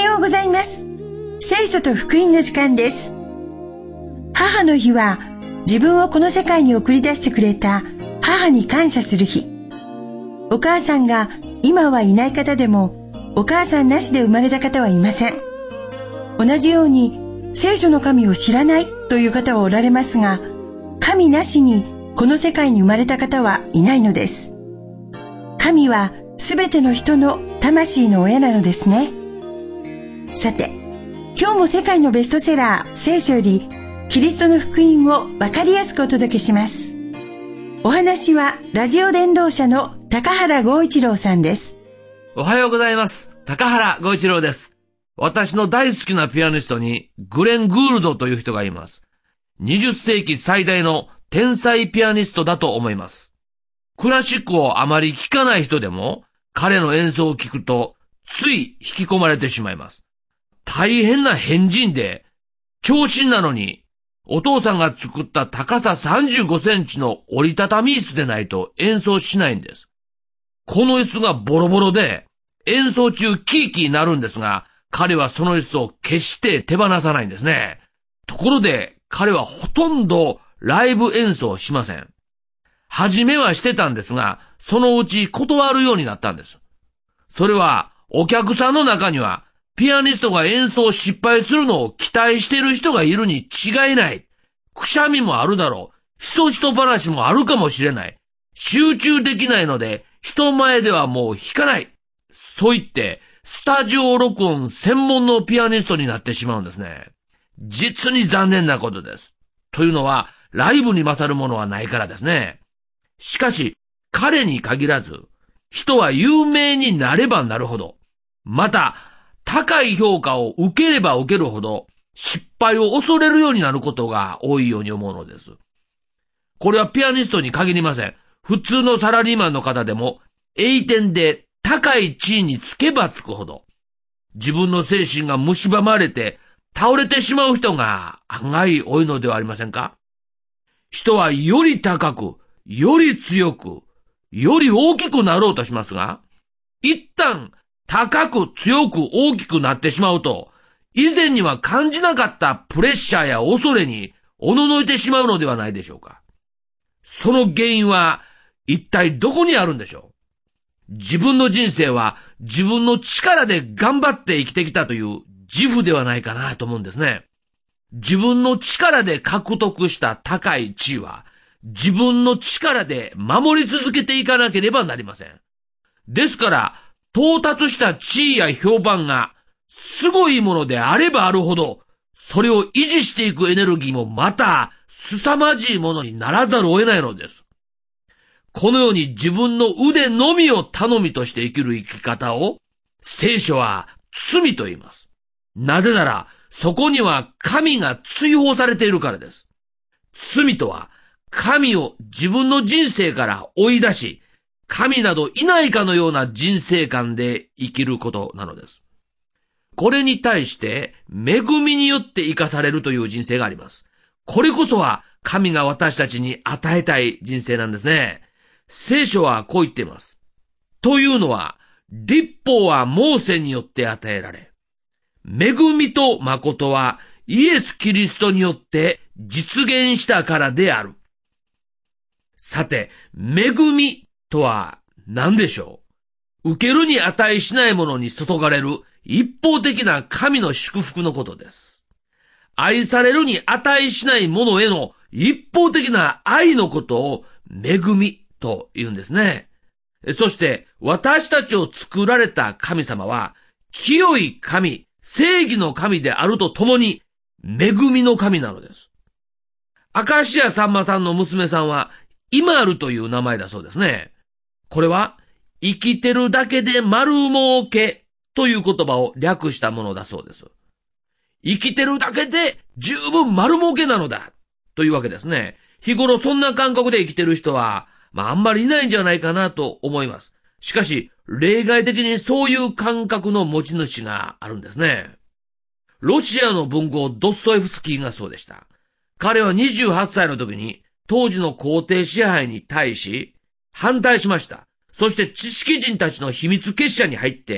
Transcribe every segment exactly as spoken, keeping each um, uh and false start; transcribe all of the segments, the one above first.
ようございます。聖書と福音の時間です。母の日は自分をこの世界に送り出してくれた母に感謝する日。お母さんが今はいない方でもお母さんなしで生まれた方はいません。同じように聖書の神を知らないという方はおられますが、神なしにこの世界に生まれた方はいないのです。神はすべての人の魂の親なのですね。さて、今日も世界のベストセラー聖書よりキリストの福音をわかりやすくお届けします。お話はラジオ伝道者の高原剛一郎さんです。 おはようございます。高原剛一郎です。私の大好きなピアニストにグレン・グールドという人がいます。にじゅっせいき最大の天才ピアニストだと思います。クラシックをあまり聴かない人でも彼の演奏を聞くとつい引き込まれてしまいます。大変な変人で長身なのにお父さんが作った高ささんじゅうごセンチの折りたたみ椅子でないと演奏しないんです。この椅子がボロボロで演奏中キーキーなるんですが、彼はその椅子を決して手放さないんですね。ところで彼はほとんどライブ演奏しません。初めはしてたんですが、そのうち断るようになったんです。それはお客さんの中にはピアニストが演奏失敗するのを期待している人がいるに違いない。くしゃみもあるだろう。ひそひそ話もあるかもしれない。集中できないので人前ではもう弾かない。そう言ってスタジオ録音専門のピアニストになってしまうんですね。実に残念なことです。というのはライブに勝るものはないからですね。しかし彼に限らず人は有名になればなるほど、また高い評価を受ければ受けるほど失敗を恐れるようになることが多いように思うのです。これはピアニストに限りません。普通のサラリーマンの方でも栄転で高い地位につけばつくほど自分の精神が蝕まれて倒れてしまう人が案外多いのではありませんか？人はより高く、より強く、より大きくなろうとしますが、一旦高く強く大きくなってしまうと、以前には感じなかったプレッシャーや恐れにおののいてしまうのではないでしょうか。その原因は一体どこにあるんでしょう。自分の人生は自分の力で頑張って生きてきたという自負ではないかなと思うんですね。自分の力で獲得した高い地位は自分の力で守り続けていかなければなりません。ですから到達した地位や評判がすごいものであればあるほど、それを維持していくエネルギーもまた凄まじいものにならざるを得ないのです。このように自分の腕のみを頼みとして生きる生き方を聖書は罪と言います。なぜならそこには神が追放されているからです。罪とは神を自分の人生から追い出し、神などいないかのような人生観で生きることなのです。これに対して恵みによって生かされるという人生があります。これこそは神が私たちに与えたい人生なんですね。聖書はこう言っています。というのは、律法はモーセによって与えられ、恵みと誠はイエス・キリストによって実現したからである。さて、恵みとは何でしょう？受けるに値しないものに注がれる一方的な神の祝福のことです。愛されるに値しないものへの一方的な愛のことを恵みと言うんですね。そして私たちを作られた神様は清い神、正義の神であるとともに恵みの神なのです。明石家さんまさんの娘さんはイマルという名前だそうですね。これは生きてるだけで丸儲けという言葉を略したものだそうです。生きてるだけで十分丸儲けなのだというわけですね。日頃そんな感覚で生きてる人はまああんまりいないんじゃないかなと思います。しかし例外的にそういう感覚の持ち主があるんですね。ロシアの文豪ドストエフスキーがそうでした。彼はにじゅうはっさいの時に当時の皇帝支配に対し反対しました。そして知識人たちの秘密結社に入って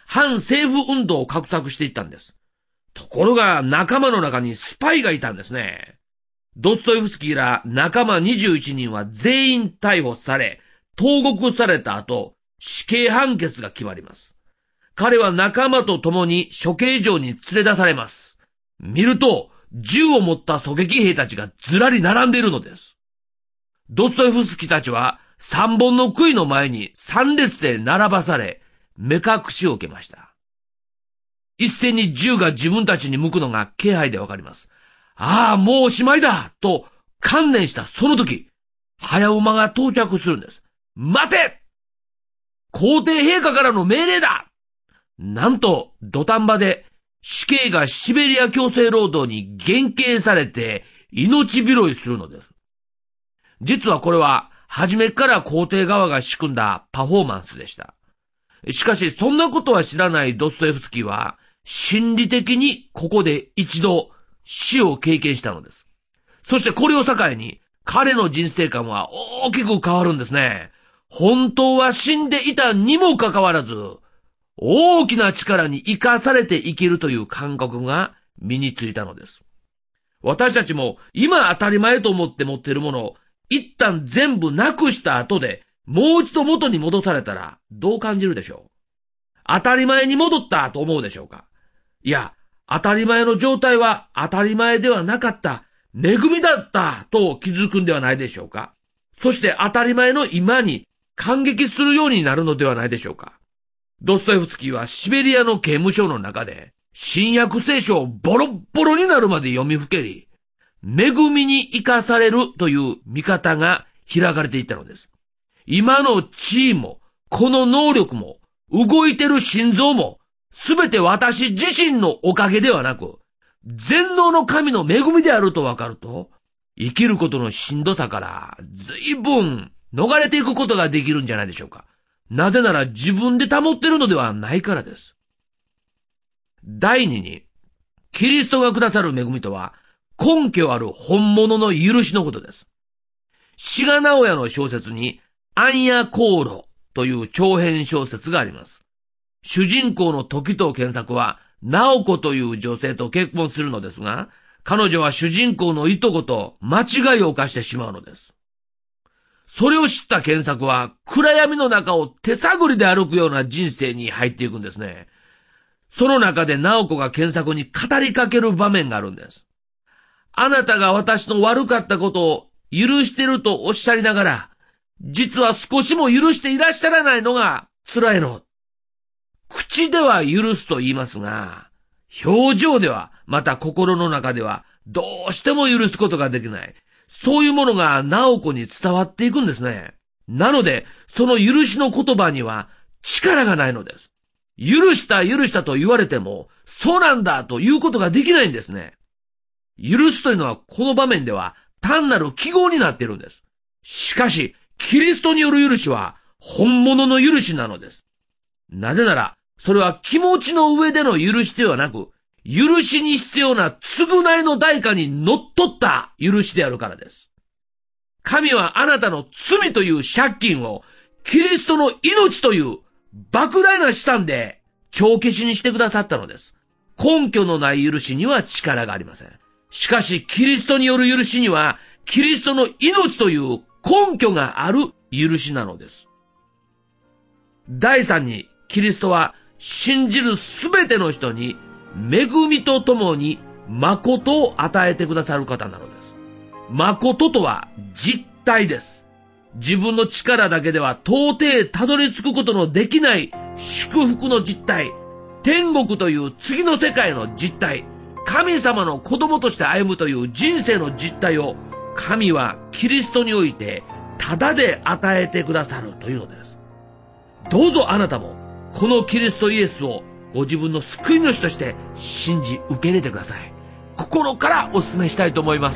反政府運動を画策していったんです。ところが仲間の中にスパイがいたんですね。ドストエフスキーら仲間にじゅういちにんは全員逮捕され、投獄された後、死刑判決が決まります。彼は仲間と共に処刑場に連れ出されます。見ると、銃を持った狙撃兵たちがずらり並んでいるのです。ドストエフスキーたちは三本の杭の前に三列で並ばされ、目隠しを受けました。一斉に銃が自分たちに向くのが気配でわかります。ああ、もうおしまいだと観念したその時、早馬が到着するんです。待て！皇帝陛下からの命令だ！なんと土壇場で死刑がシベリア強制労働に減刑されて命拾いするのです。実はこれは初めから皇帝側が仕組んだパフォーマンスでした。しかしそんなことは知らないドストエフスキーは心理的にここで一度死を経験したのです。そしてこれを境に彼の人生観は大きく変わるんですね。本当は死んでいたにもかかわらず、大きな力に生かされて生きるという感覚が身についたのです。私たちも今当たり前と思って持っているものを一旦全部なくした後でもう一度元に戻されたらどう感じるでしょう？当たり前に戻ったと思うでしょうか？いや、当たり前の状態は当たり前ではなかった、恵みだったと気づくんではないでしょうか？そして当たり前の今に感激するようになるのではないでしょうか？ドストエフスキーはシベリアの刑務所の中で新約聖書をボロッボロになるまで読みふけり、恵みに生かされるという見方が開かれていったのです。今の地位も、この能力も、動いてる心臓も、すべて私自身のおかげではなく、全能の神の恵みであるとわかると、生きることのしんどさから随分逃れていくことができるんじゃないでしょうか。なぜなら自分で保っているのではないからです。第二に、キリストがくださる恵みとは、根拠ある本物の許しのことです。志賀直哉の小説に、暗夜航路という長編小説があります。主人公の時藤健作は、直子という女性と結婚するのですが、彼女は主人公のいとこと間違いを犯してしまうのです。それを知った健作は、暗闇の中を手探りで歩くような人生に入っていくんですね。その中で直子が健作に語りかける場面があるんです。あなたが私の悪かったことを許してるとおっしゃりながら、実は少しも許していらっしゃらないのが辛いの。口では許すと言いますが、表情では、また心の中では、どうしても許すことができない。そういうものが直子に伝わっていくんですね。なので、その許しの言葉には力がないのです。許した許したと言われても、そうなんだということができないんですね。許すというのはこの場面では単なる記号になっているんです。しかし、キリストによる許しは本物の許しなのです。なぜなら、それは気持ちの上での許しではなく、許しに必要な償いの代価にのっとった許しであるからです。神はあなたの罪という借金をキリストの命という莫大な資産で帳消しにしてくださったのです。根拠のない許しには力がありません。しかしキリストによる許しにはキリストの命という根拠がある許しなのです。第三に、キリストは信じるすべての人に恵みとともに誠を与えてくださる方なのです。誠とは実体です。自分の力だけでは到底たどり着くことのできない祝福の実体、天国という次の世界の実体、神様の子供として歩むという人生の実体を神はキリストにおいてただで与えてくださるというのです。どうぞあなたもこのキリストイエスをご自分の救い主として信じ受け入れてください。心からお勧めしたいと思います。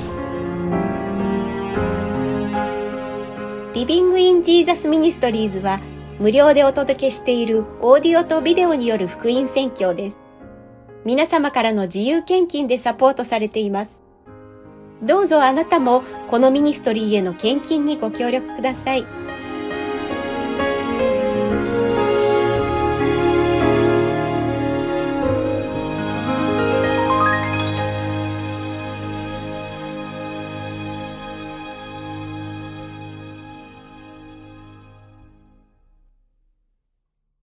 リビングインジーザスミニストリーズは無料でお届けしているオーディオとビデオによる福音宣教です。皆様からの自由献金でサポートされています。どうぞあなたもこのミニストリーへの献金にご協力ください。